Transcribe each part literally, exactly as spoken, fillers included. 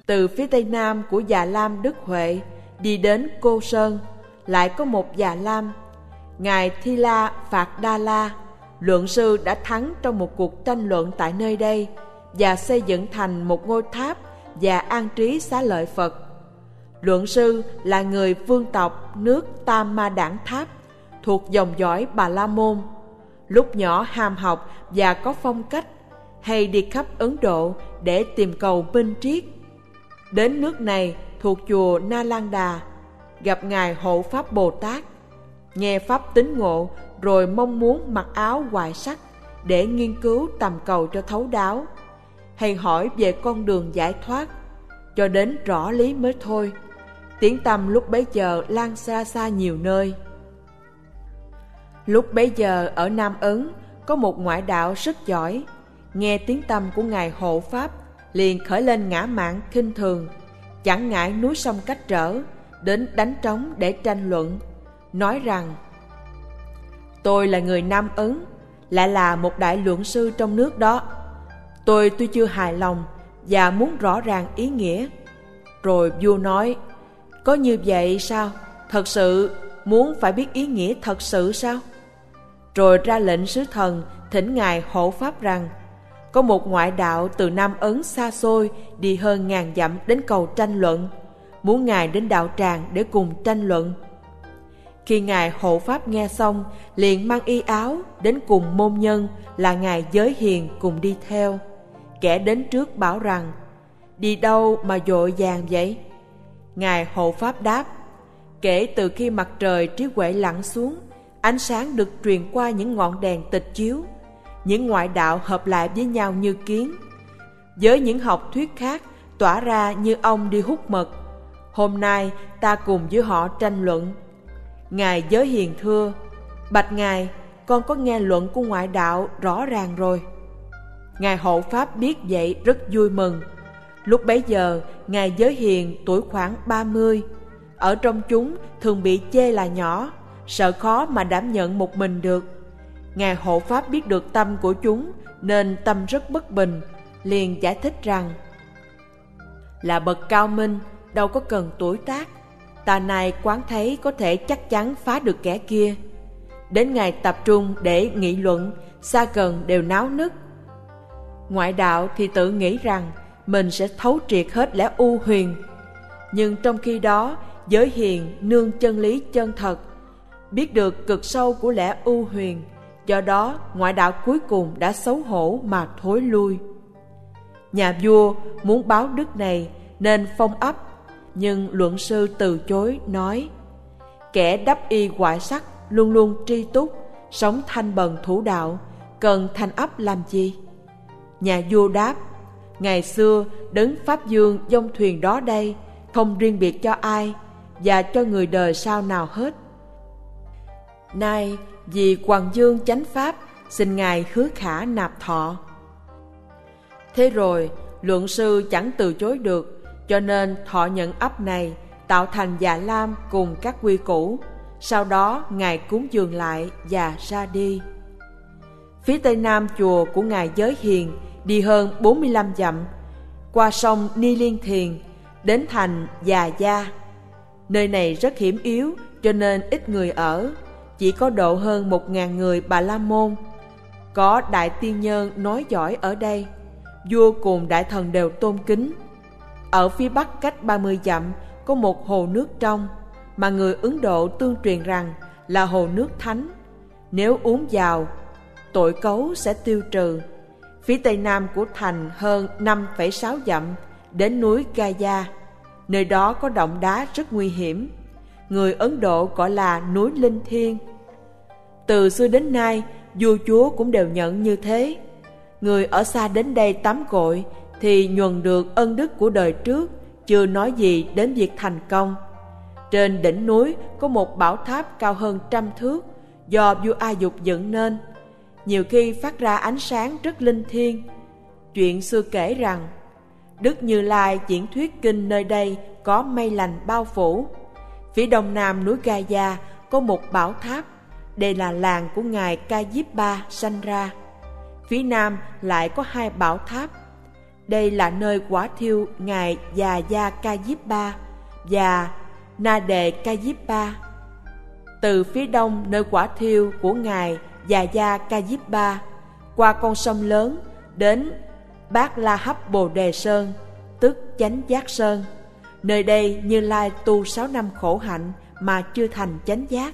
Từ phía tây nam của Già Lam Đức Huệ đi đến Cô Sơn, lại có một Già Lam. Ngài Thi La Phạt Đa La, luận sư đã thắng trong một cuộc tranh luận tại nơi đây và xây dựng thành một ngôi tháp và an trí xá lợi Phật. Luận sư là người vương tộc nước Tam Ma Đản Tháp, thuộc dòng dõi Bà La Môn. Lúc nhỏ ham học và có phong cách, hay đi khắp Ấn Độ để tìm cầu minh triết. Đến nước này thuộc chùa Na Lan Đà, gặp Ngài Hộ Pháp Bồ Tát, nghe pháp tín ngộ, rồi mong muốn mặc áo hoài sắc để nghiên cứu tầm cầu cho thấu đáo, hay hỏi về con đường giải thoát, cho đến rõ lý mới thôi. Tiếng tăm lúc bấy giờ lan xa xa nhiều nơi. Lúc bấy giờ ở Nam Ấn có một ngoại đạo rất giỏi, nghe tiếng tăm của Ngài Hộ Pháp liền khởi lên ngã mạn khinh thường, chẳng ngại núi sông cách trở, đến đánh trống để tranh luận, nói rằng: tôi là người Nam Ấn, lại là một đại luận sư trong nước đó. Tôi tuy chưa hài lòng và muốn rõ ràng ý nghĩa. Rồi vua nói: có như vậy sao? Thật sự muốn phải biết ý nghĩa thật sự sao? Rồi ra lệnh sứ thần thỉnh Ngài Hộ Pháp rằng: có một ngoại đạo từ Nam Ấn xa xôi đi hơn ngàn dặm đến cầu tranh luận, muốn Ngài đến đạo tràng để cùng tranh luận. Khi Ngài Hộ Pháp nghe xong, liền mang y áo đến cùng môn nhân là Ngài Giới Hiền cùng đi theo. Kẻ đến trước bảo rằng: đi đâu mà vội vàng vậy? Ngài Hộ Pháp đáp: kể từ khi mặt trời trí huệ lặn xuống, ánh sáng được truyền qua những ngọn đèn tịch chiếu, những ngoại đạo hợp lại với nhau như kiến, với những học thuyết khác tỏa ra như ong đi hút mật. Hôm nay ta cùng với họ tranh luận. Ngài Giới Hiền thưa: bạch Ngài, con có nghe luận của ngoại đạo rõ ràng rồi. Ngài Hộ Pháp biết vậy rất vui mừng. Lúc bấy giờ Ngài Giới Hiền tuổi khoảng ba mươi, ở trong chúng thường bị chê là nhỏ, sợ khó mà đảm nhận một mình được. Ngài Hộ Pháp biết được tâm của chúng nên tâm rất bất bình, liền giải thích rằng: là bậc cao minh, đâu có cần tuổi tác. Ta này quán thấy có thể chắc chắn phá được kẻ kia. Đến ngày tập trung để nghị luận, xa gần đều náo nức. Ngoại đạo thì tự nghĩ rằng mình sẽ thấu triệt hết lẽ u huyền, nhưng trong khi đó Giới Hiền nương chân lý chân thật, biết được cực sâu của lẽ u huyền. Do đó ngoại đạo cuối cùng đã xấu hổ mà thối lui. Nhà vua muốn báo đức này nên phong ấp, nhưng luận sư từ chối, nói: kẻ đắp y ngoại sắc luôn luôn tri túc, sống thanh bần thủ đạo, cần thành ấp làm gì? Nhà vua đáp: ngày xưa đấng Pháp Dương dông thuyền đó đây, không riêng biệt cho ai và cho người đời sau nào hết. Nay vì Hoàng Dương chánh pháp, xin Ngài hứa khả nạp thọ. Thế rồi luận sư chẳng từ chối được, cho nên thọ nhận ấp này, tạo thành Già Lam cùng các quy củ. Sau đó Ngài cúng dường lại và ra đi. Phía tây nam chùa của Ngài Giới Hiền đi hơn bốn mươi lăm dặm, qua sông Ni Liên Thiền, đến thành Già Gia. Nơi này rất hiểm yếu, cho nên ít người ở, chỉ có độ hơn một ngàn người Bà La Môn. Có đại tiên nhân nói giỏi ở đây, vua cùng đại thần đều tôn kính. Ở phía bắc cách ba mươi dặm có một hồ nước trong, mà người Ấn Độ tương truyền rằng là hồ nước thánh. Nếu uống vào, tội cấu sẽ tiêu trừ. Phía tây nam của thành hơn năm phẩy sáu dặm, đến núi Gaya. Nơi đó có động đá rất nguy hiểm, người Ấn Độ gọi là núi Linh Thiên. Từ xưa đến nay, vua chúa cũng đều nhận như thế. Người ở xa đến đây tắm gội thì nhuần được ân đức của đời trước, chưa nói gì đến việc thành công. Trên đỉnh núi có một bảo tháp cao hơn trăm thước, do vua A Dục dựng nên. Nhiều khi phát ra ánh sáng rất linh thiêng. Chuyện xưa kể rằng Đức Như Lai diễn thuyết kinh nơi đây có mây lành bao phủ. Phía đông nam núi Gaya có một bảo tháp, đây là làng của Ngài Ca Diếp Ba sanh ra. Phía nam lại có hai bảo tháp, Đây là nơi quả thiêu ngài Già Gia Ca Diếp Ba và Na Đề Ca Diếp Ba. Từ phía đông nơi quả thiêu của ngài Già Gia Ca Diếp Ba, qua con sông lớn đến Bát La Hấp Bồ Đề Sơn, tức Chánh Giác Sơn. Nơi đây Như Lai tu sáu năm khổ hạnh mà chưa thành chánh giác.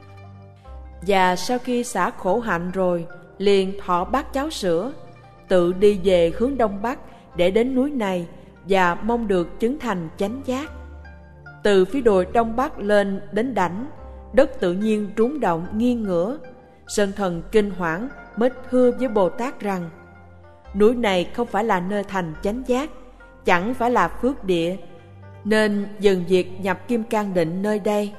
Và sau khi xả khổ hạnh rồi, liền thọ bát cháo sữa, tự đi về hướng đông bắc để đến núi này và mong được chứng thành chánh giác. Từ phía đồi đông bắc lên đến đảnh, đất tự nhiên rúng động nghiêng ngửa. Sơn thần kinh hoảng mới thưa với Bồ Tát rằng: núi này không phải là nơi thành chánh giác, chẳng phải là phước địa, nên dừng việc nhập kim cang định nơi đây.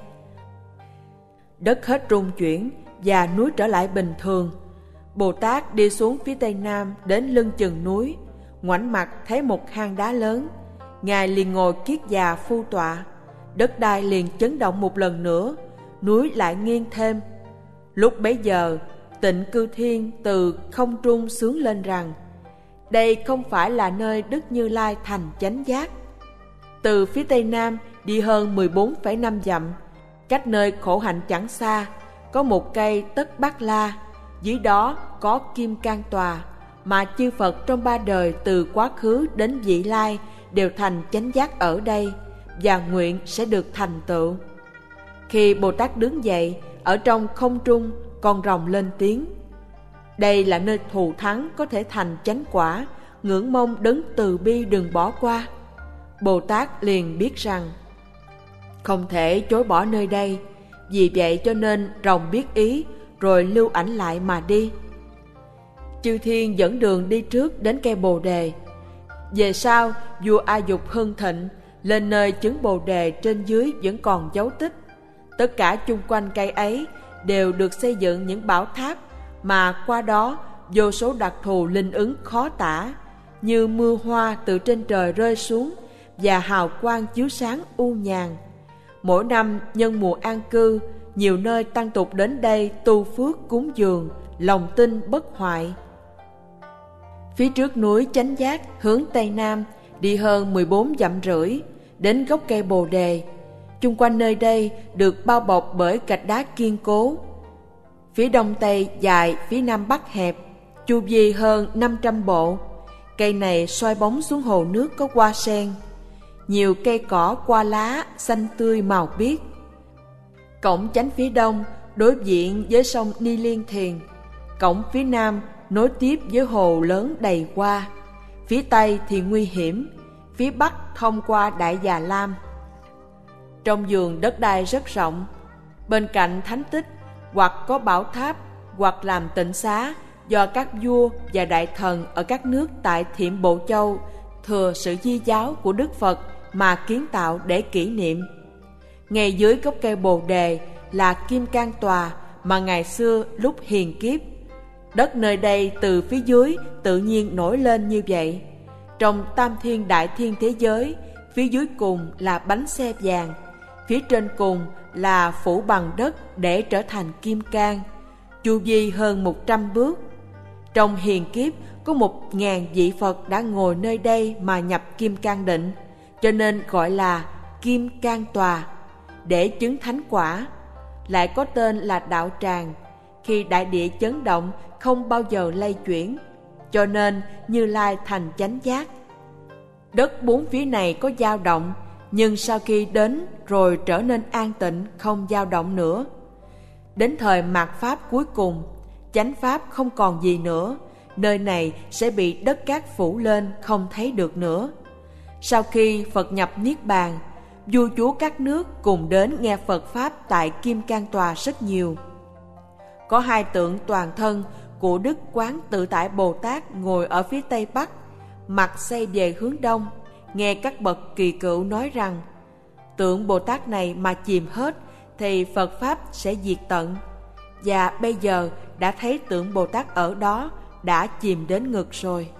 Đất hết rung chuyển và núi trở lại bình thường. Bồ Tát đi xuống phía tây nam đến lưng chừng núi, ngoảnh mặt thấy một hang đá lớn. Ngài liền ngồi kiết già phu tọa. Đất đai liền chấn động một lần nữa, núi lại nghiêng thêm. Lúc bấy giờ, Tịnh Cư Thiên từ không trung xướng lên rằng: đây không phải là nơi Đức Như Lai thành chánh giác. Từ phía tây nam đi hơn mười bốn phẩy năm dặm, cách nơi khổ hạnh chẳng xa, có một cây Tất Bát La, dưới đó có Kim Cang Tòa, mà chư Phật trong ba đời từ quá khứ đến vị lai đều thành chánh giác ở đây và nguyện sẽ được thành tựu. Khi Bồ Tát đứng dậy, ở trong không trung còn ròng lên tiếng: đây là nơi thù thắng có thể thành chánh quả, ngưỡng mong đấng từ bi đừng bỏ qua. Bồ Tát liền biết rằng không thể chối bỏ nơi đây, vì vậy cho nên ròng biết ý rồi lưu ảnh lại mà đi. Chư thiên dẫn đường đi trước đến cây bồ đề. Về sau, vua A Dục hưng thịnh, lên nơi chứng bồ đề trên dưới vẫn còn dấu tích. Tất cả chung quanh cây ấy đều được xây dựng những bảo tháp, mà qua đó vô số đặc thù linh ứng khó tả, như mưa hoa từ trên trời rơi xuống và hào quang chiếu sáng u nhàn. Mỗi năm nhân mùa an cư, nhiều nơi tăng tục đến đây tu phước cúng dường, lòng tin bất hoại. Phía trước núi Chánh Giác hướng tây nam đi hơn mười bốn dặm rưỡi, đến gốc cây bồ đề. Chung quanh nơi đây được bao bọc bởi gạch đá kiên cố. Phía đông tây dài, phía nam bắc hẹp, chu vi hơn năm trăm bộ. Cây này soi bóng xuống hồ nước có hoa sen. Nhiều cây cỏ qua lá xanh tươi màu biếc. Cổng chánh phía đông đối diện với sông Ni Liên Thiền. Cổng phía nam nối tiếp với hồ lớn đầy hoa. Phía tây thì nguy hiểm, phía bắc thông qua Đại Già Lam. Trong vườn đất đai rất rộng, bên cạnh thánh tích hoặc có bảo tháp hoặc làm tịnh xá do các vua và đại thần ở các nước tại Thiểm Bộ Châu thừa sự di giáo của Đức Phật mà kiến tạo để kỷ niệm. Ngay dưới gốc cây bồ đề là Kim Cang Tòa mà ngày xưa lúc hiền kiếp. Đất nơi đây từ phía dưới tự nhiên nổi lên như vậy. Trong tam thiên đại thiên thế giới, phía dưới cùng là bánh xe vàng, phía trên cùng là phủ bằng đất để trở thành kim cang, chu vi hơn một trăm bước. Trong hiền kiếp có một ngàn vị Phật đã ngồi nơi đây mà nhập kim cang định, cho nên gọi là Kim Cang Tòa, để chứng thánh quả. Lại có tên là đạo tràng, khi đại địa chấn động không bao giờ lay chuyển, cho nên Như Lai thành chánh giác. Đất bốn phía này có dao động, nhưng sau khi đến rồi trở nên an tịnh, không dao động nữa. Đến thời mạt pháp cuối cùng, chánh pháp không còn gì nữa, nơi này sẽ bị đất cát phủ lên, không thấy được nữa. Sau khi Phật nhập Niết Bàn, vua chúa các nước cùng đến nghe Phật Pháp tại Kim Cang Tòa rất nhiều. Có hai tượng toàn thân của Đức Quán Tự Tại Bồ Tát ngồi ở phía tây bắc, mặt xây về hướng đông. Nghe các bậc kỳ cựu nói rằng, tượng Bồ Tát này mà chìm hết thì Phật Pháp sẽ diệt tận. Và bây giờ đã thấy tượng Bồ Tát ở đó đã chìm đến ngực rồi.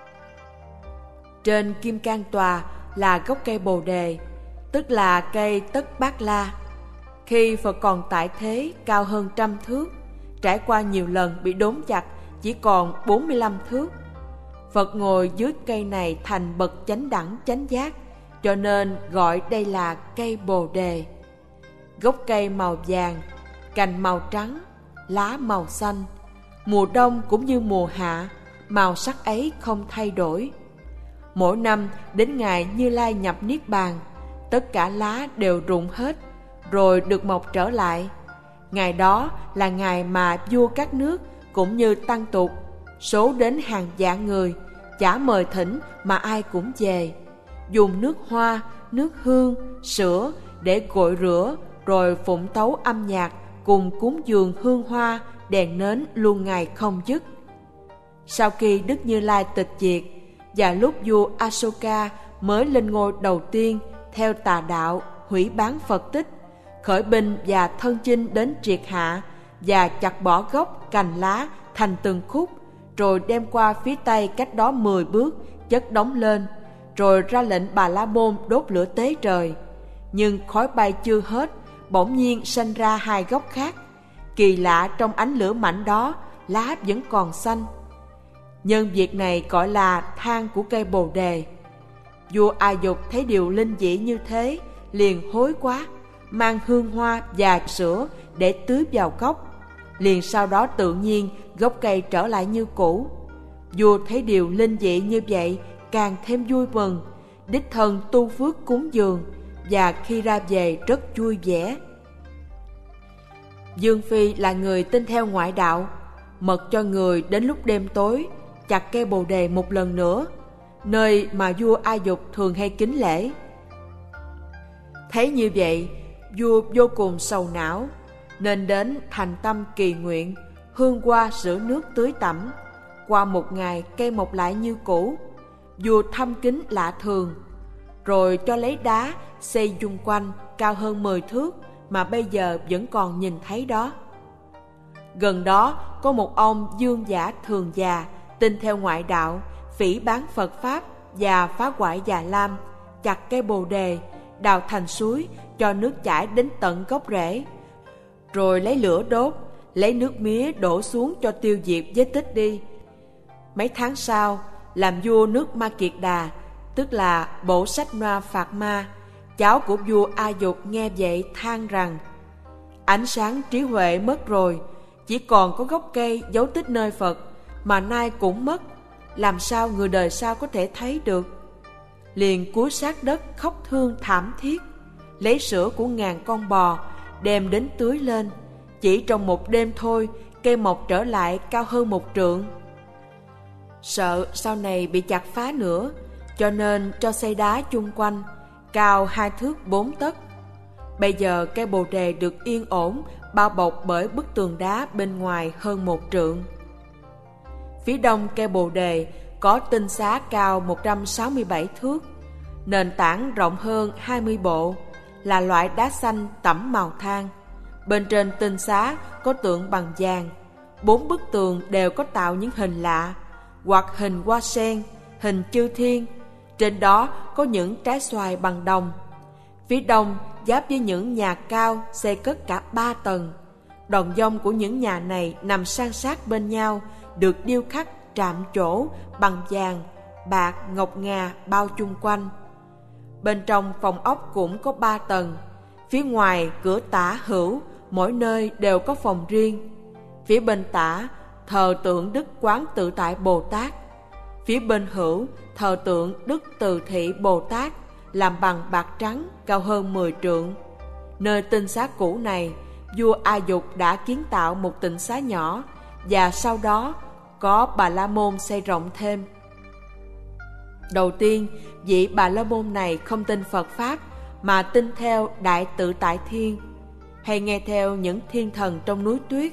Trên Kim Cang Tòa là gốc cây Bồ Đề, tức là cây Tất Bát La. Khi Phật còn tại thế cao hơn trăm thước, trải qua nhiều lần bị đốn chặt chỉ còn bốn mươi lăm thước. Phật ngồi dưới cây này thành bậc chánh đẳng chánh giác, cho nên gọi đây là cây Bồ Đề. Gốc cây màu vàng, cành màu trắng, lá màu xanh. Mùa đông cũng như mùa hạ, màu sắc ấy không thay đổi. Mỗi năm đến ngày Như Lai nhập Niết Bàn, tất cả lá đều rụng hết, rồi được mọc trở lại. Ngày đó là ngày mà vua các nước cũng như tăng tục, số đến hàng vạn người, chả mời thỉnh mà ai cũng về, dùng nước hoa, nước hương, sữa để gội rửa, rồi phụng tấu âm nhạc cùng cúng dường hương hoa, đèn nến luôn ngày không dứt. Sau khi Đức Như Lai tịch diệt, và lúc vua Asoka mới lên ngôi đầu tiên theo tà đạo hủy bán Phật tích, khởi binh và thân chinh đến triệt hạ và chặt bỏ gốc cành lá thành từng khúc, rồi đem qua phía tây cách đó mười bước chất đóng lên, rồi ra lệnh Bà La Môn đốt lửa tế trời. Nhưng khói bay chưa hết, bỗng nhiên sanh ra hai gốc khác. Kỳ lạ, trong ánh lửa mạnh đó, lá vẫn còn xanh. Nhân việc này gọi là than của cây Bồ Đề. Vua A Dục thấy điều linh dị như thế, liền hối quá, mang hương hoa và sữa để tưới vào gốc. Liền sau đó tự nhiên gốc cây trở lại như cũ. Vua thấy điều linh dị như vậy, càng thêm vui mừng, đích thân tu phước cúng dường, và khi ra về rất vui vẻ. Dương Phi là người tin theo ngoại đạo, mật cho người đến lúc đêm tối chặt cây Bồ Đề một lần nữa, nơi mà vua A Dục thường hay kính lễ. Thấy như vậy, vua vô cùng sầu não, nên đến thành tâm kỳ nguyện, hương hoa rửa nước tưới tẩm. Qua một ngày, cây mọc lại như cũ. Vua thăm kính lạ thường, rồi cho lấy đá xây chung quanh cao hơn mười thước mà bây giờ vẫn còn nhìn thấy đó. Gần đó có một ông dương giả thường già, tin theo ngoại đạo, phỉ báng Phật Pháp và phá hoại Già Lam, chặt cây Bồ Đề, đào thành suối, cho nước chảy đến tận gốc rễ, rồi lấy lửa đốt, lấy nước mía đổ xuống cho tiêu diệt vết tích đi. Mấy tháng sau, làm vua nước Ma Kiệt Đà, tức là Bổ Sách Noa Phạt Ma, cháu của vua A Dục nghe vậy than rằng: ánh sáng trí huệ mất rồi, chỉ còn có gốc cây dấu tích nơi Phật, mà nay cũng mất, làm sao người đời sau có thể thấy được? Liền cúi sát đất khóc thương thảm thiết, lấy sữa của ngàn con bò đem đến tưới lên. Chỉ trong một đêm thôi, cây mọc trở lại cao hơn một trượng. Sợ sau này bị chặt phá nữa, cho nên cho xây đá chung quanh, cao hai thước bốn tấc. Bây giờ cây Bồ Đề được yên ổn, bao bọc bởi bức tường đá bên ngoài hơn một trượng. Phía đông cây Bồ Đề có tinh xá cao một trăm sáu mươi bảy thước, nền tảng rộng hơn hai mươi bộ, là loại đá xanh tẩm màu than. Bên trên tinh xá có tượng bằng vàng, bốn bức tường đều có tạo những hình lạ, hoặc hình hoa sen, hình chư thiên. Trên đó có những trái xoài bằng đồng. Phía đông giáp với những nhà cao xây cất cả ba tầng. Đòn dông của những nhà này nằm san sát bên nhau, được điêu khắc trạm trổ bằng vàng, bạc, ngọc ngà bao chung quanh. Bên trong phòng ốc cũng có ba tầng. Phía ngoài cửa tả hữu, mỗi nơi đều có phòng riêng. Phía bên tả thờ tượng Đức Quán Tự Tại Bồ Tát. Phía bên hữu thờ tượng Đức Từ Thị Bồ Tát, làm bằng bạc trắng, cao hơn mười trượng. Nơi tinh xá cũ này, vua A Dục đã kiến tạo một tịnh xá nhỏ, và sau đó có Bà La Môn xây rộng thêm. Đầu tiên, vị Bà La Môn này không tin Phật Pháp, mà tin theo Đại Tự Tại Thiên, hay nghe theo những thiên thần trong núi tuyết,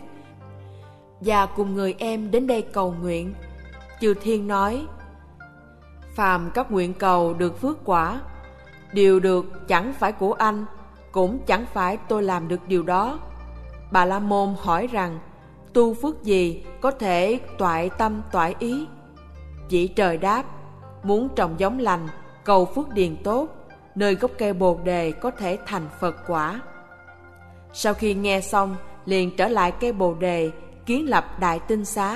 và cùng người em đến đây cầu nguyện. Chư thiên nói: phàm các nguyện cầu được phước quả, điều được chẳng phải của anh, cũng chẳng phải tôi làm được điều đó. Bà La Môn hỏi rằng: tu phước gì có thể toại tâm toại ý? Vị trời đáp: muốn trồng giống lành, cầu phước điền tốt, nơi gốc cây Bồ Đề có thể thành Phật quả. Sau khi nghe xong, liền trở lại cây Bồ Đề, kiến lập đại tinh xá,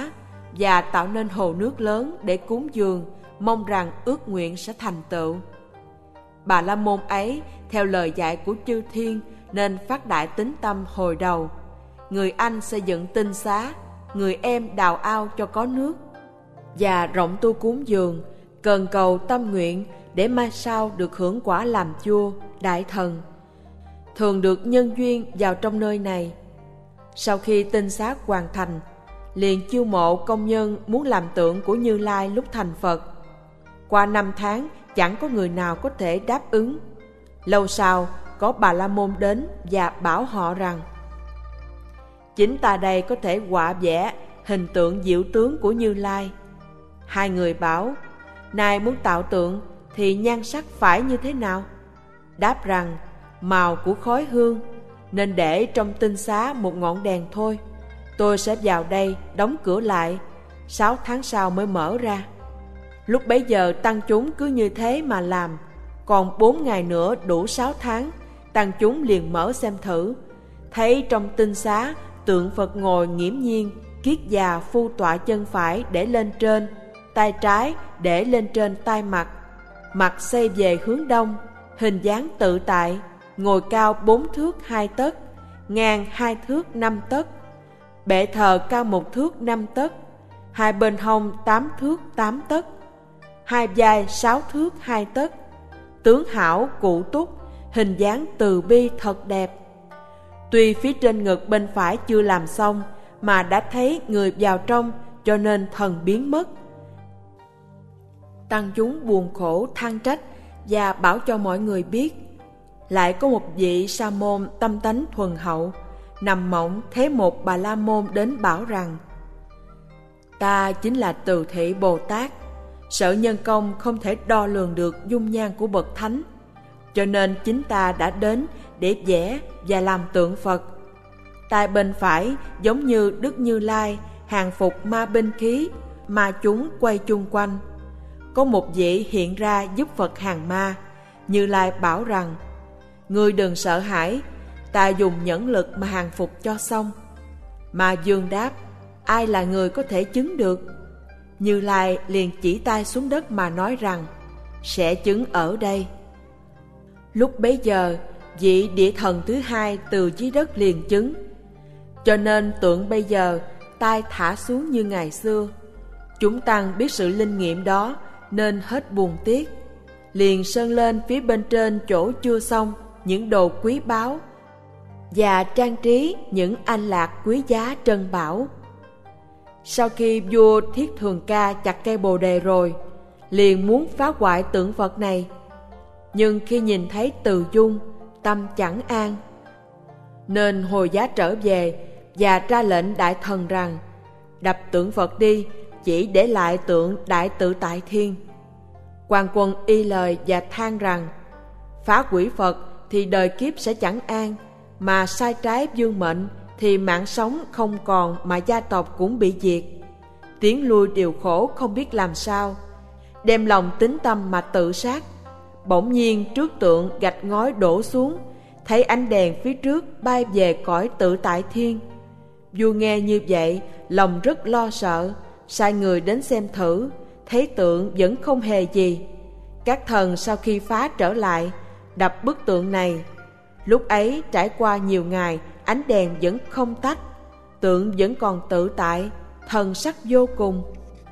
và tạo nên hồ nước lớn để cúng dường, mong rằng ước nguyện sẽ thành tựu. Bà La Môn ấy theo lời dạy của chư thiên nên phát đại tín tâm hồi đầu. Người anh xây dựng tinh xá, người em đào ao cho có nước, và rộng tu cúng dường, cần cầu tâm nguyện để mai sau được hưởng quả làm vua, đại thần. Thường được nhân duyên vào trong nơi này. Sau khi tinh xá hoàn thành, liền chiêu mộ công nhân muốn làm tượng của Như Lai lúc thành Phật. Qua năm tháng chẳng có người nào có thể đáp ứng. Lâu sau có Bà La Môn đến và bảo họ rằng: chính ta đây có thể họa vẽ hình tượng diệu tướng của Như Lai. Hai người bảo: nay muốn tạo tượng thì nhan sắc phải như thế nào? Đáp rằng: màu của khói hương, nên để trong tinh xá một ngọn đèn thôi. Tôi sẽ vào đây đóng cửa lại, sáu tháng sau mới mở ra. Lúc bấy giờ tăng chúng cứ như thế mà làm. Còn bốn ngày nữa đủ sáu tháng, tăng chúng liền mở xem thử. Thấy trong tinh xá tượng Phật ngồi nghiễm nhiên, kiết già phu tọa chân phải để lên trên, tay trái để lên trên tay mặt, mặt xây về hướng đông, hình dáng tự tại, ngồi cao bốn thước hai tấc, ngang hai thước năm tấc, bệ thờ cao một thước năm tấc, hai bên hông tám thước tám tấc, hai vai sáu thước hai tấc, tướng hảo cụ túc, hình dáng từ bi thật đẹp. Tuy phía trên ngực bên phải chưa làm xong mà đã thấy người vào trong, cho nên thần biến mất. Tăng chúng buồn khổ than trách và bảo cho mọi người biết. Lại có một vị sa môn tâm tánh thuần hậu nằm mộng thấy một Bà La Môn đến bảo rằng: ta chính là Từ Thị Bồ Tát, sợ nhân công không thể đo lường được dung nhan của bậc thánh, cho nên chính ta đã đến để vẽ và làm tượng Phật. Tay bên phải giống như Đức Như Lai hàng phục ma binh khí, mà chúng quay chung quanh. Có một vị hiện ra giúp Phật hàng ma. Như Lai bảo rằng: ngươi đừng sợ hãi, ta dùng nhẫn lực mà hàng phục cho xong. Ma Dương đáp: ai là người có thể chứng được? Như Lai liền chỉ tay xuống đất mà nói rằng: sẽ chứng ở đây. Lúc bấy giờ, vị địa thần thứ hai từ dưới đất liền chứng. Cho nên tượng bây giờ tay thả xuống như ngày xưa. Chúng tăng biết sự linh nghiệm đó nên hết buồn tiếc, liền sơn lên phía bên trên chỗ chưa xong những đồ quý báu và trang trí những anh lạc quý giá trân bảo. Sau khi vua Thiết Thường Ca chặt cây bồ đề rồi, liền muốn phá hoại tượng Phật này. Nhưng khi nhìn thấy Từ Dung, tâm chẳng an, nên hồi giá trở về và ra lệnh đại thần rằng: đập tượng Phật đi, chỉ để lại tượng Đại Tự Tại Thiên. Quan quân y lời và than rằng: phá hủy Phật thì đời kiếp sẽ chẳng an, mà sai trái vương mệnh thì mạng sống không còn, mà gia tộc cũng bị diệt. Tiến lui điều khổ không biết làm sao, đem lòng tín tâm mà tự sát. Bỗng nhiên trước tượng gạch ngói đổ xuống, thấy ánh đèn phía trước bay về cõi Tự Tại Thiên. Vua nghe như vậy, lòng rất lo sợ, sai người đến xem thử, thấy tượng vẫn không hề gì. Các thần sau khi phá trở lại, đập bức tượng này. Lúc ấy trải qua nhiều ngày, ánh đèn vẫn không tắt, tượng vẫn còn tự tại, thần sắc vô cùng.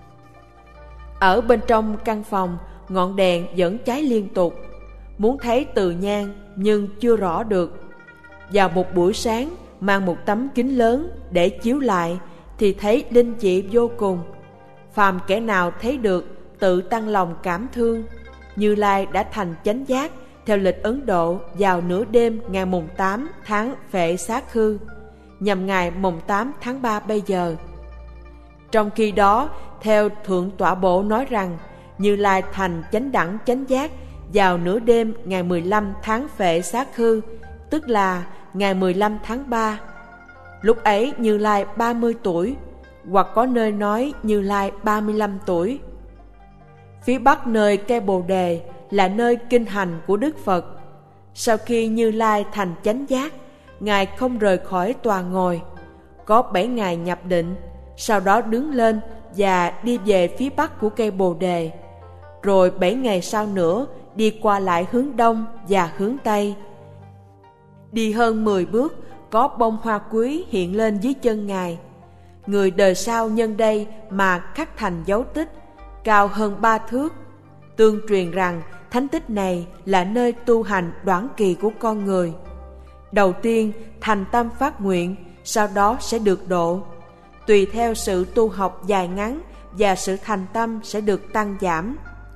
Ở bên trong căn phòng, ngọn đèn vẫn cháy liên tục, muốn thấy từ nhan nhưng chưa rõ được. Vào một buổi sáng, mang một tấm kính lớn để chiếu lại thì thấy linh dị vô cùng. Phàm kẻ nào thấy được tự tăng lòng cảm thương. Như Lai đã thành chánh giác theo lịch Ấn Độ vào nửa đêm ngày mùng tám tháng Phệ Sát Khư, nhằm ngày mùng tám tháng ba bây giờ. Trong khi đó, theo Thượng Tọa Bộ nói rằng Như Lai thành chánh đẳng chánh giác vào nửa đêm ngày mười lăm tháng Phệ Sát Khư, tức là ngày mười lăm tháng ba. Lúc ấy Như Lai ba mươi tuổi, hoặc có nơi nói Như Lai ba mươi lăm tuổi. Phía bắc nơi cây Bồ Đề là nơi kinh hành của Đức Phật. Sau khi Như Lai thành chánh giác, Ngài không rời khỏi tòa ngồi. Có bảy ngày nhập định, sau đó đứng lên và đi về phía bắc của cây Bồ Đề. Rồi bảy ngày sau nữa đi qua lại hướng đông và hướng tây. Đi hơn mười bước, có bông hoa quý hiện lên dưới chân Ngài. Người đời sau nhân đây mà khắc thành dấu tích, cao hơn ba thước. Tương truyền rằng thánh tích này là nơi tu hành đoản kỳ của con người. Đầu tiên thành tâm phát nguyện, sau đó sẽ được độ. Tùy theo sự tu học dài ngắn và sự thành tâm sẽ được tăng giảm.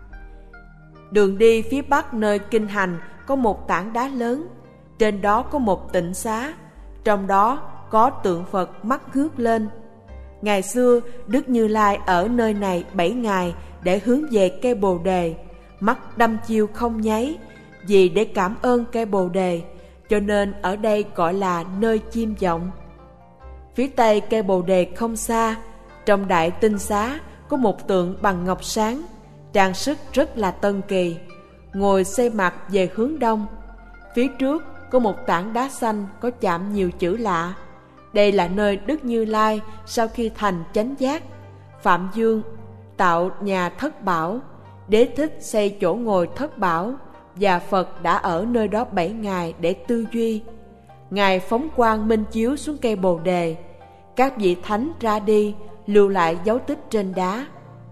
Đường đi phía bắc nơi kinh hành có một tảng đá lớn, trên đó có một tịnh xá, trong đó có tượng Phật mắt ngước lên. Ngày xưa Đức Như Lai ở nơi này bảy ngày để hướng về cây Bồ Đề, mắt đăm chiêu không nháy, vì để cảm ơn cây Bồ Đề, cho nên ở đây gọi là nơi chim vọng. Phía tây cây Bồ Đề không xa, trong đại tinh xá có một tượng bằng ngọc sáng, trang sức rất là tân kỳ, ngồi xây mặt về hướng đông. Phía trước có một tảng đá xanh có chạm nhiều chữ lạ. Đây là nơi Đức Như Lai sau khi thành chánh giác, Phạm Dương tạo nhà thất bảo, Đế Thích xây chỗ ngồi thất bảo, và Phật đã ở nơi đó bảy ngày để tư duy. Ngài phóng quang minh chiếu xuống cây Bồ Đề, các vị thánh ra đi, lưu lại dấu tích trên đá.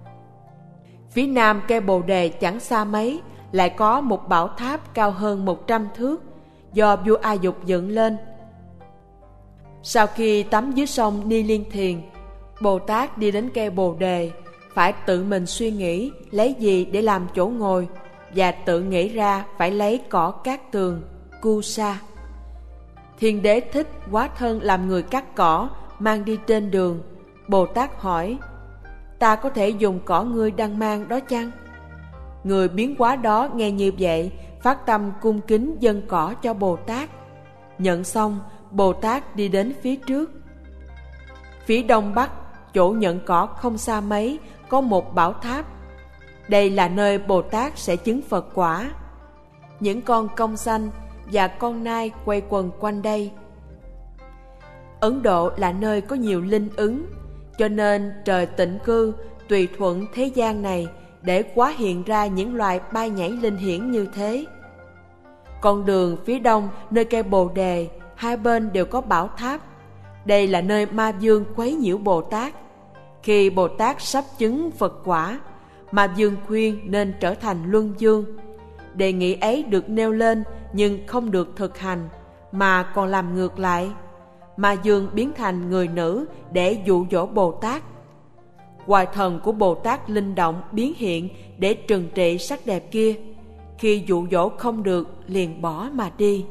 Phía nam cây Bồ Đề chẳng xa mấy, lại có một bảo tháp cao hơn một trăm thước, do vua A Dục dựng lên. Sau khi tắm dưới sông Ni Liên Thiền, Bồ Tát đi đến cây Bồ Đề, phải tự mình suy nghĩ lấy gì để làm chỗ ngồi, và tự nghĩ ra phải lấy cỏ cát tường, cu sa. Thiên Đế Thích hóa thân làm người cắt cỏ, mang đi trên đường. Bồ Tát hỏi: ta có thể dùng cỏ ngươi đang mang đó chăng? Người biến hóa đó nghe như vậy, phát tâm cung kính dâng cỏ cho Bồ Tát. Nhận xong, Bồ Tát đi đến phía trước. Phía đông bắc, chỗ nhận cỏ không xa mấy, có một bảo tháp. Đây là nơi Bồ Tát sẽ chứng Phật quả. Những con công sanh và con nai quay quần quanh đây. Ấn Độ là nơi có nhiều linh ứng, cho nên trời tịnh cư tùy thuận thế gian này để hóa hiện ra những loài bay nhảy linh hiển như thế. Con đường phía đông nơi cây Bồ Đề, hai bên đều có bảo tháp. Đây là nơi Ma Vương quấy nhiễu Bồ Tát. Khi Bồ Tát sắp chứng Phật quả, Ma Vương khuyên nên trở thành Luân Vương. Đề nghị ấy được nêu lên nhưng không được thực hành, mà còn làm ngược lại. Ma Vương biến thành người nữ để dụ dỗ Bồ Tát. Hoài thần của Bồ Tát linh động biến hiện để trừng trị sắc đẹp kia. Khi dụ dỗ không được, liền bỏ mà đi.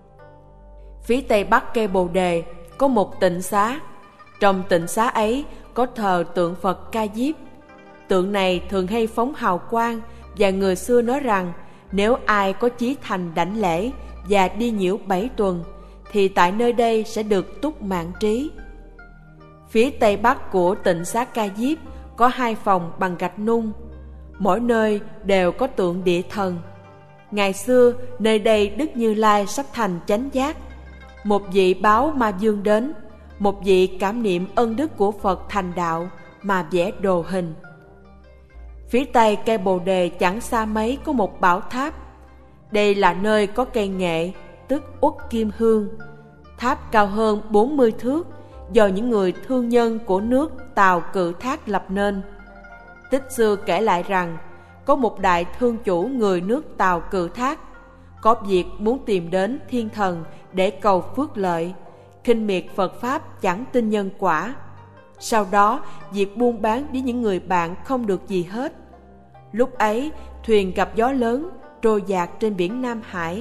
Phía tây bắc cây Bồ Đề có một tịnh xá. Trong tịnh xá ấy có thờ tượng Phật Ca Diếp. Tượng này thường hay phóng hào quang, và người xưa nói rằng nếu ai có chí thành đảnh lễ và đi nhiễu bảy tuần, thì tại nơi đây sẽ được túc mạng trí. Phía tây bắc của tịnh xá Ca Diếp có hai phòng bằng gạch nung, mỗi nơi đều có tượng địa thần. Ngày xưa nơi đây Đức Như Lai sắp thành chánh giác. Một vị báo Ma Vương đến, một vị cảm niệm ân đức của Phật thành đạo mà vẽ đồ hình. Phía tây cây Bồ Đề chẳng xa mấy có một bảo tháp. Đây là nơi có cây nghệ, tức uất kim hương. Tháp cao hơn bốn mươi thước, do những người thương nhân của nước Tàu Cự Thác lập nên. Tích xưa kể lại rằng có một đại thương chủ người nước Tàu Cự Thác, có việc muốn tìm đến thiên thần để cầu phước lợi, khinh miệt Phật Pháp, chẳng tin nhân quả. Sau đó việc buôn bán với những người bạn không được gì hết. Lúc ấy thuyền gặp gió lớn, trôi dạt trên biển Nam Hải.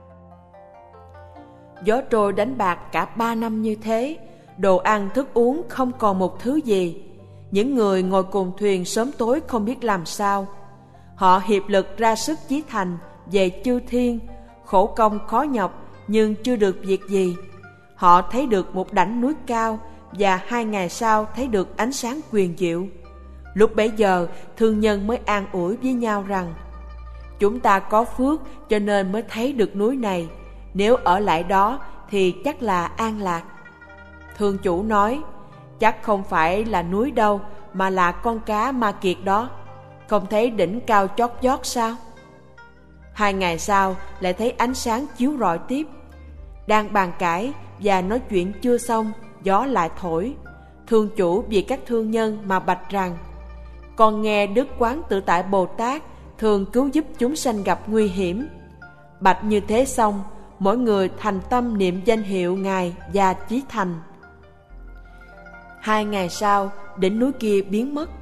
Gió trôi đánh bạc cả ba năm như thế, đồ ăn thức uống không còn một thứ gì. Những người ngồi cùng thuyền sớm tối không biết làm sao. Họ hiệp lực ra sức chí thành về chư thiên, khổ công khó nhọc nhưng chưa được việc gì. Họ thấy được một đảnh núi cao, và hai ngày sau thấy được ánh sáng quyền diệu. Lúc bấy giờ thương nhân mới an ủi với nhau rằng chúng ta có phước cho nên mới thấy được núi này, nếu ở lại đó thì chắc là an lạc. Thương chủ nói, chắc không phải là núi đâu, mà là con cá ma kiệt đó. Không thấy đỉnh cao chót vót sao? Hai ngày sau lại thấy ánh sáng chiếu rọi tiếp. Đang bàn cãi và nói chuyện chưa xong, gió lại thổi. Thương chủ vì các thương nhân mà bạch rằng: con nghe Đức Quán Tự Tại Bồ Tát thường cứu giúp chúng sanh gặp nguy hiểm. Bạch như thế xong, mỗi người thành tâm niệm danh hiệu Ngài và chí thành. Hai ngày sau, đỉnh núi kia biến mất.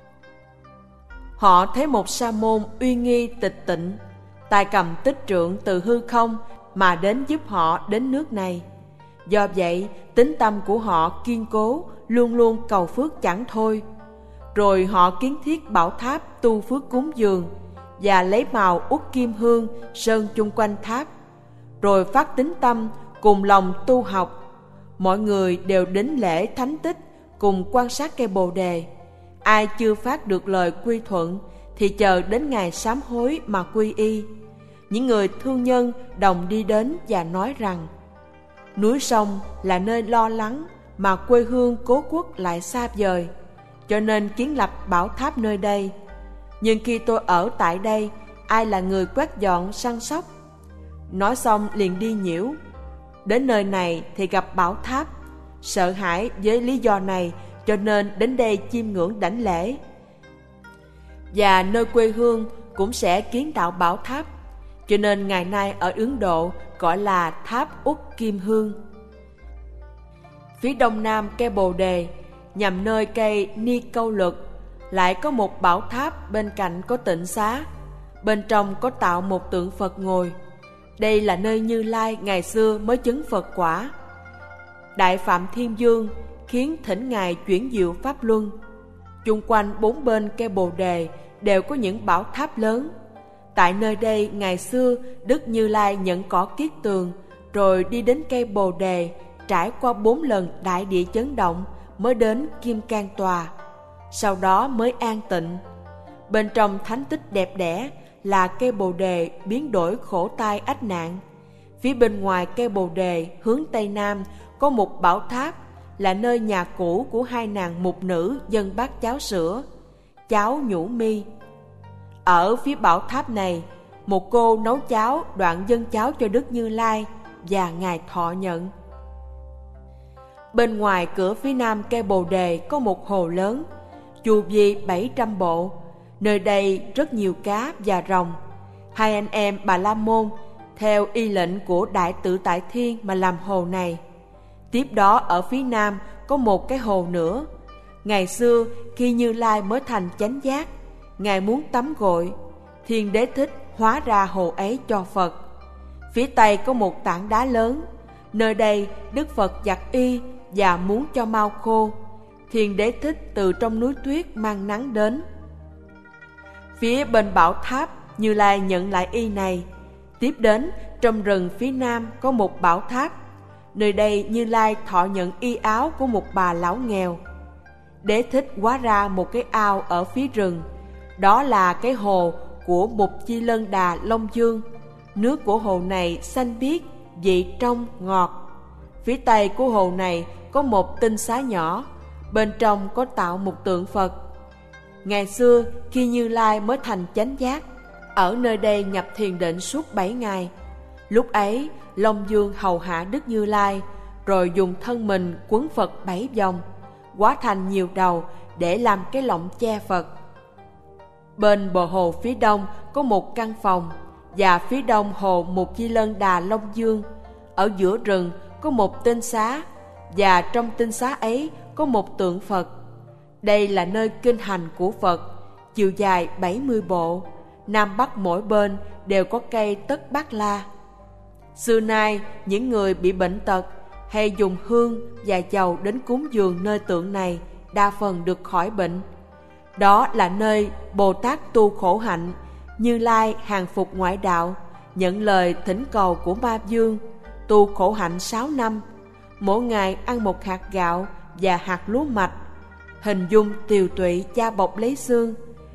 Họ thấy một sa môn uy nghi tịch tịnh, tay cầm tích trượng từ hư không mà đến giúp họ đến nước này. Do vậy, tín tâm của họ kiên cố, luôn luôn cầu phước chẳng thôi. Rồi họ kiến thiết bảo tháp tu phước cúng dường và lấy màu uất kim hương sơn chung quanh tháp. Rồi phát tín tâm cùng lòng tu học. Mọi người đều đến lễ thánh tích cùng quan sát cây bồ đề. Ai chưa phát được lời quy thuận thì chờ đến ngày sám hối mà quy y. Những người thương nhân đồng đi đến và nói rằng: núi sông là nơi lo lắng mà quê hương cố quốc lại xa vời, cho nên kiến lập bảo tháp nơi đây. Nhưng khi tôi ở tại đây, ai là người quét dọn săn sóc? Nói xong liền đi nhiễu. Đến nơi này thì gặp bảo tháp. Sợ hãi với lý do này cho nên đến đây chiêm ngưỡng đảnh lễ. Và nơi quê hương cũng sẽ kiến tạo bảo tháp, cho nên ngày nay ở Ấn Độ gọi là tháp Uất Kim Hương. Phía đông nam cây bồ đề, nhằm nơi cây ni câu lực, lại có một bảo tháp bên cạnh có tịnh xá. Bên trong có tạo một tượng Phật ngồi. Đây là nơi Như Lai ngày xưa mới chứng Phật quả. Đại Phạm Thiên Dương khiến thỉnh Ngài chuyển diệu Pháp Luân. Chung quanh bốn bên cây bồ đề đều có những bảo tháp lớn. Tại nơi đây ngày xưa Đức Như Lai nhận cỏ kiết tường, rồi đi đến cây bồ đề, trải qua bốn lần đại địa chấn động mới đến Kim Cang Tòa, sau đó mới an tịnh. Bên trong thánh tích đẹp đẽ là cây bồ đề biến đổi khổ tai ách nạn. Phía bên ngoài cây bồ đề hướng tây nam có một bảo tháp, là nơi nhà cũ của hai nàng mục nữ dâng bát cháo sữa, cháo nhũ mi. Ở phía bảo tháp này, một cô nấu cháo đoạn dâng cháo cho Đức Như Lai và Ngài thọ nhận. Bên ngoài cửa phía nam cây bồ đề có một hồ lớn, chu vi bảy trăm bộ. Nơi đây rất nhiều cá và rồng. Hai anh em Bà La Môn theo y lệnh của Đại Tự Tại Thiên mà làm hồ này. Tiếp đó ở phía nam có một cái hồ nữa. Ngày xưa khi Như Lai mới thành chánh giác, Ngài muốn tắm gội, Thiên Đế Thích hóa ra hồ ấy cho Phật. Phía tây có một tảng đá lớn. Nơi đây Đức Phật giặt y và muốn cho mau khô. Thiên Đế Thích từ trong núi tuyết mang nắng đến. Phía bên bảo tháp, Như Lai nhận lại y này. Tiếp đến trong rừng phía nam có một bảo tháp. Nơi đây Như Lai thọ nhận y áo của một bà lão nghèo. Đế Thích hóa ra một cái ao ở phía rừng. Đó là cái hồ của Mục Chi Lân Đà Long Dương. Nước của hồ này xanh biếc, vị trong ngọt. Phía tây của hồ này có một tinh xá nhỏ, bên trong có tạo một tượng Phật. Ngày xưa khi Như Lai mới thành chánh giác, ở nơi đây nhập thiền định suốt bảy ngày. Lúc ấy Long Dương hầu hạ Đức Như Lai, rồi dùng thân mình quấn Phật bảy vòng, hóa thành nhiều đầu để làm cái lọng che Phật. Bên bờ hồ phía đông có một căn phòng, và phía đông hồ Mục Chi Lân Đà Long Dương. Ở giữa rừng có một tinh xá, và trong tinh xá ấy có một tượng Phật. Đây là nơi kinh hành của Phật, chiều dài bảy mươi bộ, nam bắc mỗi bên đều có cây tất bát la. Xưa nay những người bị bệnh tật hay dùng hương và dầu đến cúng dường nơi tượng này đa phần được khỏi bệnh. Đó là nơi Bồ Tát tu khổ hạnh, Như Lai hàng phục ngoại đạo, nhận lời thỉnh cầu của Ma Vương, tu khổ hạnh sáu năm, mỗi ngày ăn một hạt gạo và hạt lúa mạch, hình dung tiều tụy da bọc lấy xương.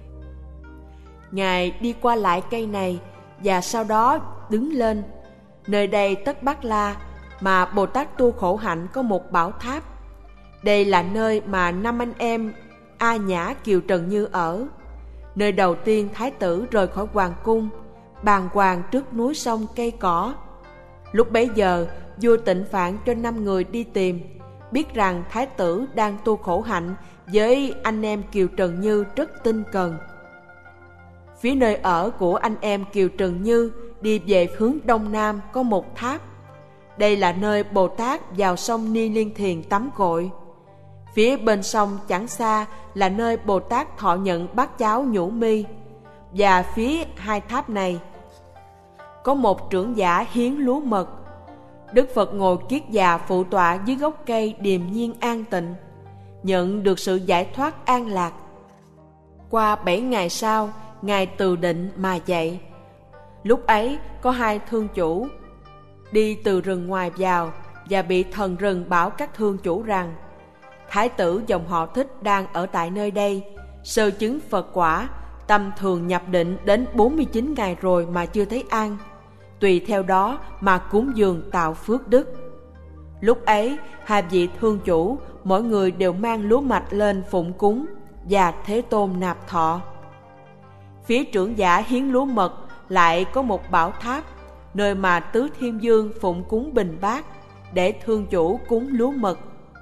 Ngài đi qua lại cây này và sau đó đứng lên. Nơi đây Tất Bát La mà Bồ Tát tu khổ hạnh có một bảo tháp. Đây là nơi mà năm anh em A Nhã Kiều Trần Như ở. Nơi đầu tiên thái tử rời khỏi hoàng cung, bàng hoàng trước núi sông cây cỏ. Lúc bấy giờ, vua Tịnh Phạn cho năm người đi tìm, biết rằng thái tử đang tu khổ hạnh với anh em Kiều Trần Như rất tinh cần. Phía nơi ở của anh em Kiều Trần Như đi về hướng đông nam có một tháp. Đây là nơi Bồ Tát vào sông Ni Liên Thiền tắm gội. Phía bên sông chẳng xa là nơi Bồ Tát thọ nhận bát cháo nhũ mi. Và phía hai tháp này có một trưởng giả hiến lúa mật. Đức Phật ngồi kiết già phụ tọa dưới gốc cây điềm nhiên an tịnh, nhận được sự giải thoát an lạc. Qua bảy ngày sau, Ngài từ định mà dậy. Lúc ấy có hai thương chủ đi từ rừng ngoài vào và bị thần rừng bảo các thương chủ rằng: Thái tử dòng họ Thích đang ở tại nơi đây, sơ chứng Phật quả, tâm thường nhập định đến bốn mươi chín ngày rồi mà chưa thấy ăn. Tùy theo đó mà cúng dường tạo phước đức. Lúc ấy, hai vị thương chủ, mỗi người đều mang lúa mạch lên phụng cúng, và Thế Tôn nạp thọ. Phía trưởng giả hiến lúa mật lại có một bảo tháp, nơi mà Tứ Thiên Vương phụng cúng bình bát, để thương chủ cúng lúa mật.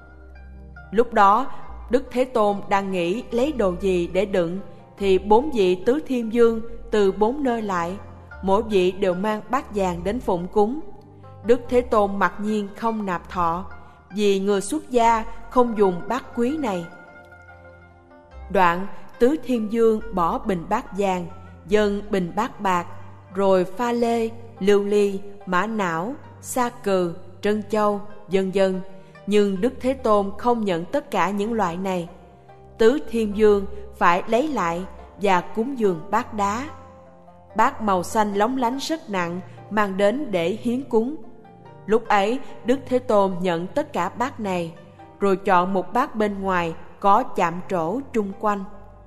Lúc đó, Đức Thế Tôn đang nghĩ lấy đồ gì để đựng, thì bốn vị Tứ Thiên Vương từ bốn nơi lại, mỗi vị đều mang bát vàng đến phụng cúng. Đức Thế Tôn mặc nhiên không nạp thọ, vì người xuất gia không dùng bát quý này. Đoạn Tứ Thiên Vương bỏ bình bát vàng, dâng bình bát bạc, rồi pha lê, lưu ly, mã não, sa cừ, trân châu, vân vân. Nhưng Đức Thế Tôn không nhận tất cả những loại này. Tứ Thiên Vương phải lấy lại và cúng dường bát đá. Bát màu xanh lóng lánh rất nặng, mang đến để hiến cúng. Lúc ấy, Đức Thế Tôn nhận tất cả bát này, rồi chọn một bát bên ngoài có chạm trổ trung quanh.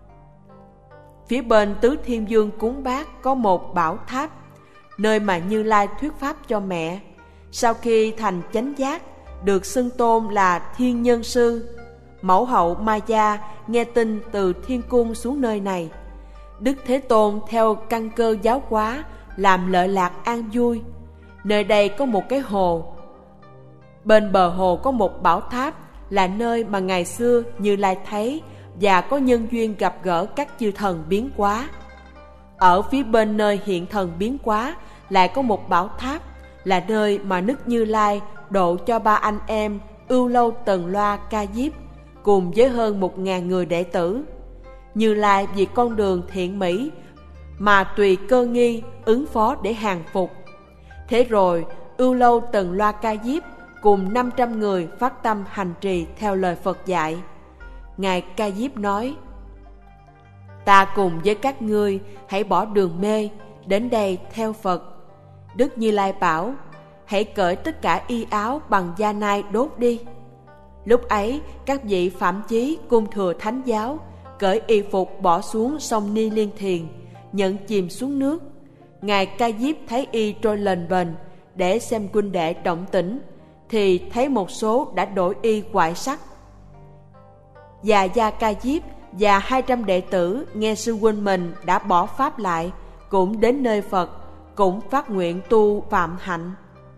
Phía bên Tứ Thiên Vương cúng bát có một bảo tháp, nơi mà Như Lai thuyết pháp cho mẹ. Sau khi thành chánh giác, được xưng tôn là Thiên Nhân Sư. Mẫu hậu Maya nghe tin từ thiên cung xuống nơi này. Đức Thế Tôn theo căn cơ giáo hóa, làm lợi lạc an vui. Nơi đây có một cái hồ. Bên bờ hồ có một bảo tháp, là nơi mà ngày xưa Như Lai thấy và có nhân duyên gặp gỡ các chư thần biến hóa. Ở phía bên nơi hiện thần biến hóa lại có một bảo tháp, là nơi mà Đức Như Lai độ cho ba anh em Ưu Lâu Tần Loa Ca Diếp cùng với hơn một ngàn người đệ tử. Như Lai vì con đường thiện mỹ mà tùy cơ nghi ứng phó để hàng phục. Thế rồi Ưu Lâu Tần Loa Ca Diếp cùng năm trăm người phát tâm hành trì theo lời Phật dạy. Ngài Ca Diếp nói: Ta cùng với các ngươi hãy bỏ đường mê, đến đây theo Phật. Đức Như Lai bảo: Hãy cởi tất cả y áo bằng da nai đốt đi. Lúc ấy, các vị Phạm Chí cung thừa thánh giáo cởi y phục bỏ xuống sông Ni Liên Thiền, nhận chìm xuống nước. Ngài Ca Diếp thấy y trôi lềnh bềnh, để xem huynh đệ động tĩnh, thì thấy một số đã đổi y ngoại sắc. Và Gia Ca Diếp và hai trăm đệ tử nghe sư huynh mình đã bỏ pháp lại, cũng đến nơi Phật, cũng phát nguyện tu phạm hạnh.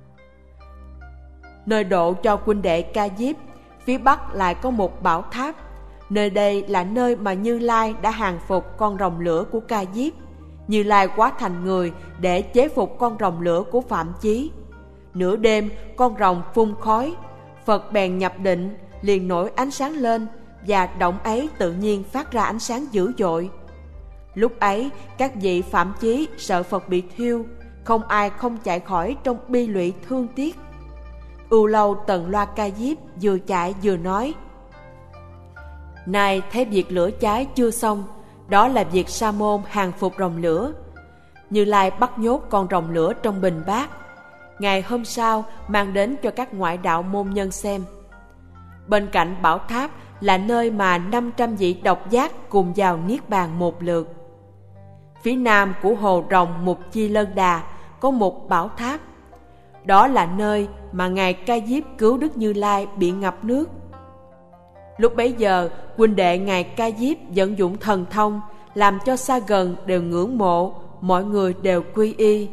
Nơi độ cho huynh đệ Ca Diếp, phía bắc lại có một bảo tháp. Nơi đây là nơi mà Như Lai đã hàng phục con rồng lửa của Ca Diếp. Như Lai hóa thành người để chế phục con rồng lửa của Phạm Chí. Nửa đêm con rồng phun khói, Phật bèn nhập định, liền nổi ánh sáng lên, và động ấy tự nhiên phát ra ánh sáng dữ dội. Lúc ấy các vị Phạm Chí sợ Phật bị thiêu, không ai không chạy khỏi trong bi lụy thương tiếc. Ưu Lâu Tần Loa Ca Diếp vừa chạy vừa nói: Này thấy việc lửa cháy chưa xong, đó là việc Sa môn hàng phục rồng lửa. Như Lai bắt nhốt con rồng lửa trong bình bát. Ngày hôm sau mang đến cho các ngoại đạo môn nhân xem. Bên cạnh bảo tháp là nơi mà năm trăm vị độc giác cùng vào niết bàn một lượt. Phía nam của hồ rồng Mục Chi Lân Đà có một bảo tháp. Đó là nơi mà Ngài Ca Diếp cứu Đức Như Lai bị ngập nước. Lúc bấy giờ, huynh đệ ngài Ca Diếp vận dụng thần thông, làm cho xa gần đều ngưỡng mộ, mọi người đều quy y.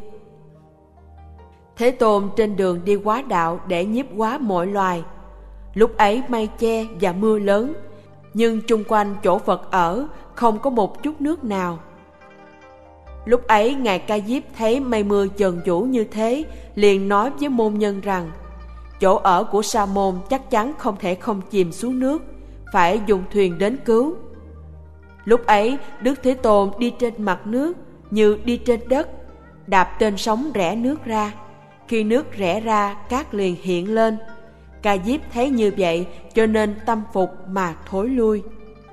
Thế Tôn trên đường đi hóa đạo để nhiếp hóa mọi loài. Lúc ấy mây che và mưa lớn, nhưng chung quanh chỗ Phật ở không có một chút nước nào. Lúc ấy ngài Ca Diếp thấy mây mưa chờn vũ như thế, liền nói với môn nhân rằng: chỗ ở của Sa môn chắc chắn không thể không chìm xuống nước, phải dùng thuyền đến cứu. Lúc ấy Đức Thế Tôn đi trên mặt nước như đi trên đất, đạp trên sóng rẽ nước ra. Khi nước rẽ ra, cát liền hiện lên. Ca Diếp thấy như vậy cho nên tâm phục mà thối lui.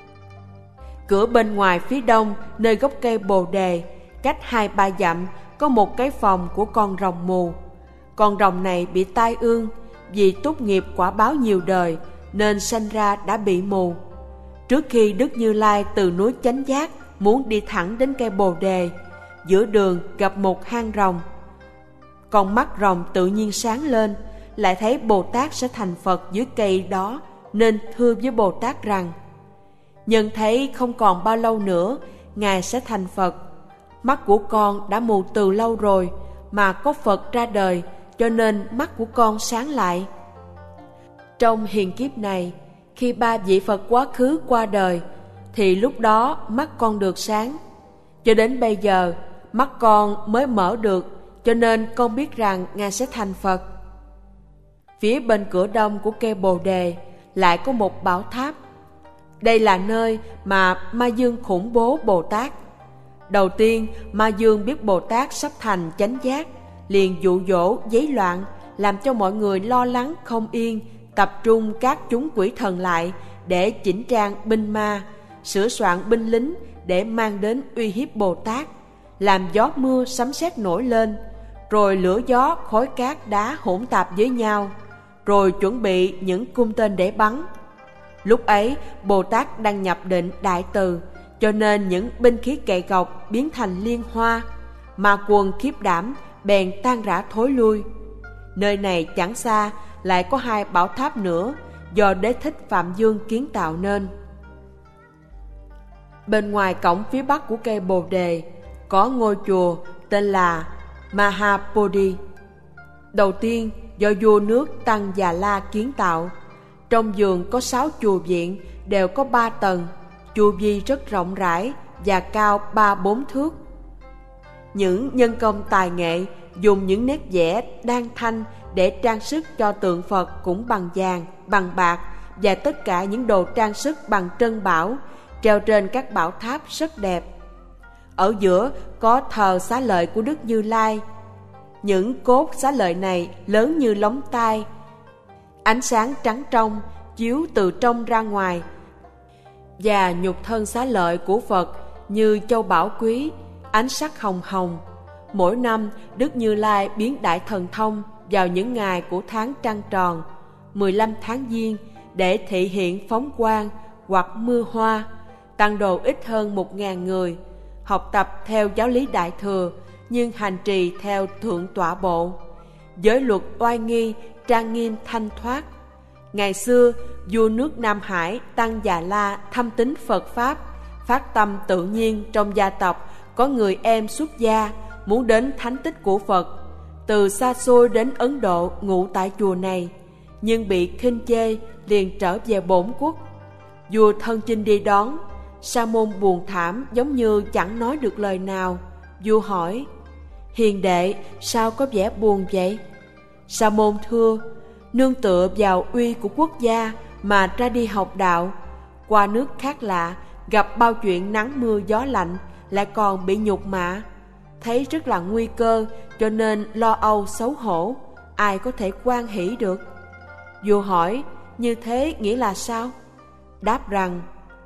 Cửa bên ngoài phía đông, nơi gốc cây bồ đề, cách hai ba dặm, có một cái phòng của con rồng mù. Con rồng này bị tai ương, vì túc nghiệp quả báo nhiều đời nên sanh ra đã bị mù. Trước khi Đức Như Lai từ núi Chánh Giác muốn đi thẳng đến cây bồ đề, giữa đường gặp một hang rồng. Con mắt rồng tự nhiên sáng lên, lại thấy Bồ Tát sẽ thành Phật dưới cây đó, nên thưa với Bồ Tát rằng: nhân thấy không còn bao lâu nữa Ngài sẽ thành Phật. Mắt của con đã mù từ lâu rồi, mà có Phật ra đời, cho nên mắt của con sáng lại. Trong hiền kiếp này, khi ba vị Phật quá khứ qua đời, thì lúc đó mắt con được sáng. Cho đến bây giờ, mắt con mới mở được, cho nên con biết rằng Ngài sẽ thành Phật. Phía bên cửa đông của cây bồ đề lại có một bảo tháp. Đây là nơi mà Ma Dương khủng bố Bồ Tát. Đầu tiên, Ma Dương biết Bồ Tát sắp thành chánh giác, liền dụ dỗ giấy loạn, làm cho mọi người lo lắng không yên, tập trung các chúng quỷ thần lại để chỉnh trang binh ma, sửa soạn binh lính để mang đến uy hiếp Bồ Tát, làm gió mưa sấm sét nổi lên, rồi lửa gió khói cát đá hỗn tạp với nhau, rồi chuẩn bị những cung tên để bắn. Lúc ấy Bồ Tát đang nhập định đại từ, cho nên những binh khí kệ gọc biến thành liên hoa, mà quần khiếp đảm bèn tan rã thối lui. Nơi này chẳng xa lại có hai bảo tháp nữa, do Đế Thích Phạm Dương kiến tạo nên. Bên ngoài cổng phía bắc của cây bồ đề có ngôi chùa tên là Mahapodhi. Đầu tiên do vua nước Tăng Già La kiến tạo. Trong vườn có sáu chùa viện, đều có ba tầng. Chùa vi rất rộng rãi và cao ba bốn thước. Những nhân công tài nghệ dùng những nét vẽ đan thanh để trang sức cho tượng Phật cũng bằng vàng, bằng bạc và tất cả những đồ trang sức bằng trân bảo, treo trên các bảo tháp rất đẹp. Ở giữa có thờ xá lợi của Đức Như Lai. Những cốt xá lợi này lớn như lóng tay, ánh sáng trắng trong chiếu từ trong ra ngoài, và nhục thân xá lợi của Phật như châu bảo quý, ánh sắc hồng hồng. Mỗi năm Đức Như Lai biến đại thần thông vào những ngày của tháng trăng tròn, mười lăm tháng Giêng, để thị hiện phóng quang hoặc mưa hoa. Tăng đồ ít hơn một ngàn người, học tập theo giáo lý Đại Thừa, nhưng hành trì theo Thượng Tọa Bộ. Giới luật oai nghi, trang nghiêm thanh thoát. Ngày xưa, vua nước Nam Hải Tăng Già La thâm tín Phật Pháp, phát tâm tự nhiên trong gia tộc có người em xuất gia muốn đến thánh tích của Phật, từ xa xôi đến Ấn Độ ngụ tại chùa này, nhưng bị khinh chê, liền trở về bổn quốc. Vua thân chinh đi đón. Sa môn buồn thảm, giống như chẳng nói được lời nào. Vua hỏi: hiền đệ, sao có vẻ buồn vậy? Sa môn thưa: nương tựa vào uy của quốc gia mà ra đi học đạo, qua nước khác lạ, gặp bao chuyện nắng mưa gió lạnh, lại còn bị nhục mạ, thấy rất là nguy cơ, cho nên lo âu xấu hổ, ai có thể hoan hỷ được? Vua hỏi: như thế nghĩa là sao? Đáp rằng: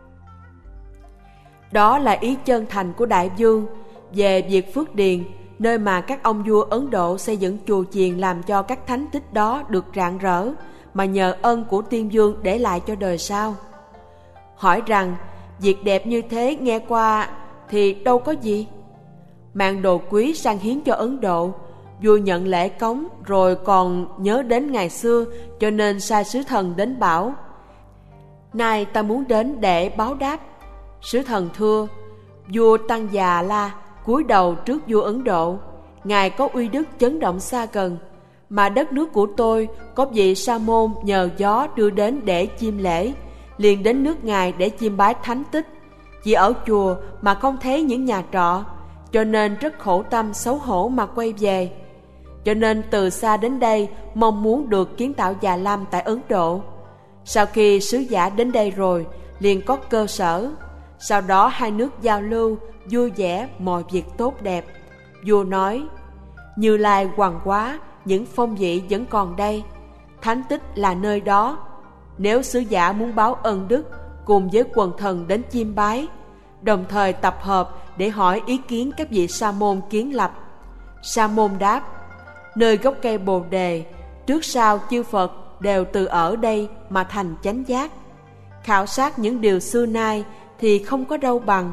đó là ý chân thành của đại vương về việc Phước Điền, nơi mà các ông vua Ấn Độ xây dựng chùa chiền làm cho các thánh tích đó được rạng rỡ, mà nhờ ân của Tiên Vương để lại cho đời sau. Hỏi rằng: việc đẹp như thế nghe qua thì đâu có gì. Mang đồ quý sang hiến cho Ấn Độ, vua nhận lễ cống, rồi còn nhớ đến ngày xưa, cho nên sai sứ thần đến bảo: Nay ta muốn đến để báo đáp. Sứ thần thưa, vua Tăng Già La cúi đầu trước vua Ấn Độ. Ngài có uy đức chấn động xa gần, mà đất nước của tôi có vị sa môn nhờ gió đưa đến để chiêm lễ, liền đến nước Ngài để chiêm bái thánh tích. Chỉ ở chùa mà không thấy những nhà trọ, cho nên rất khổ tâm xấu hổ mà quay về. Cho nên từ xa đến đây mong muốn được kiến tạo Già Lam tại Ấn Độ. Sau khi sứ giả đến đây rồi, liền có cơ sở. Sau đó hai nước giao lưu vui vẻ, mọi việc tốt đẹp. Vua nói, Như Lai hoàng quá, những phong vị vẫn còn đây, thánh tích là nơi đó. Nếu sứ giả muốn báo ân đức, cùng với quần thần đến chiêm bái, đồng thời tập hợp để hỏi ý kiến các vị sa môn kiến lập. Sa môn đáp, nơi gốc cây Bồ Đề, trước sau chư Phật đều từ ở đây mà thành chánh giác. Khảo sát những điều xưa nay thì không có đâu bằng.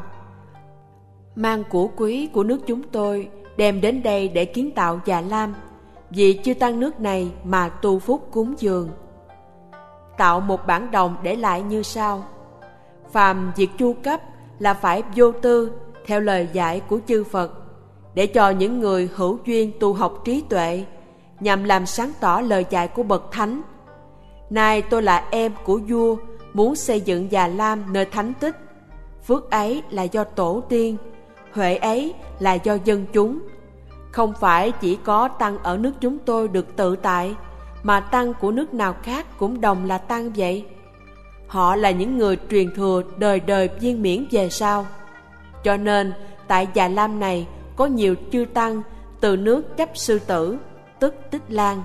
Mang của quý của nước chúng tôi đem đến đây để kiến tạo Già Lam, vì chư tăng nước này mà tu phúc cúng dường. Tạo một bản đồng để lại như sau: phàm việc chu cấp là phải vô tư theo lời dạy của chư Phật, để cho những người hữu duyên tu học trí tuệ, nhằm làm sáng tỏ lời dạy của bậc thánh. Nay tôi là em của vua, muốn xây dựng Già Lam nơi thánh tích. Phước ấy là do tổ tiên, huệ ấy là do dân chúng. Không phải chỉ có tăng ở nước chúng tôi được tự tại, mà tăng của nước nào khác cũng đồng là tăng vậy. Họ là những người truyền thừa đời đời viên miễn về sau. Cho nên tại Già Lam này có nhiều chư tăng từ nước Chấp Sư Tử, tức Tích Lan.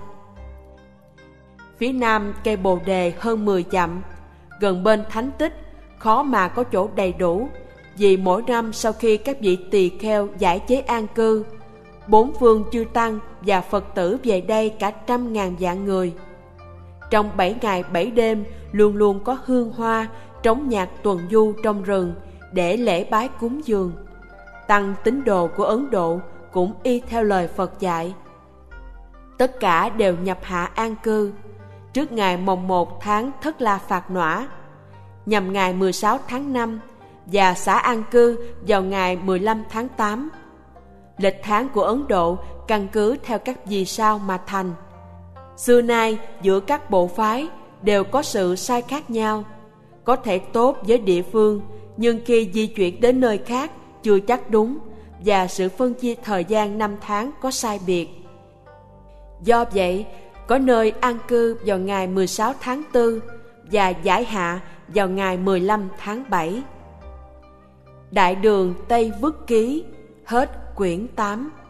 Phía nam cây Bồ Đề hơn mười dặm, gần bên thánh tích, khó mà có chỗ đầy đủ, vì mỗi năm sau khi các vị tỳ kheo giải chế an cư, bốn phương chư tăng và Phật tử về đây cả trăm ngàn vạn người. Trong bảy ngày bảy đêm luôn luôn có hương hoa, trống nhạc tuần du trong rừng để lễ bái cúng dường. Tăng tín đồ của Ấn Độ cũng y theo lời Phật dạy. Tất cả đều nhập hạ an cư trước ngày mồng một tháng Thất La Phạt Nỏa, nhằm ngày mười sáu tháng năm, và xả an cư vào ngày mười lăm tháng tám. Lịch tháng của Ấn Độ căn cứ theo các vì sao mà thành. Xưa nay giữa các bộ phái đều có sự sai khác nhau, có thể tốt với địa phương, nhưng khi di chuyển đến nơi khác chưa chắc đúng, và sự phân chia thời gian năm tháng có sai biệt. Do vậy, có nơi an cư vào ngày mười sáu tháng tư và giải hạ vào ngày mười lăm tháng bảy. Đại Đường Tây Vức Ký. Hết quyển tám.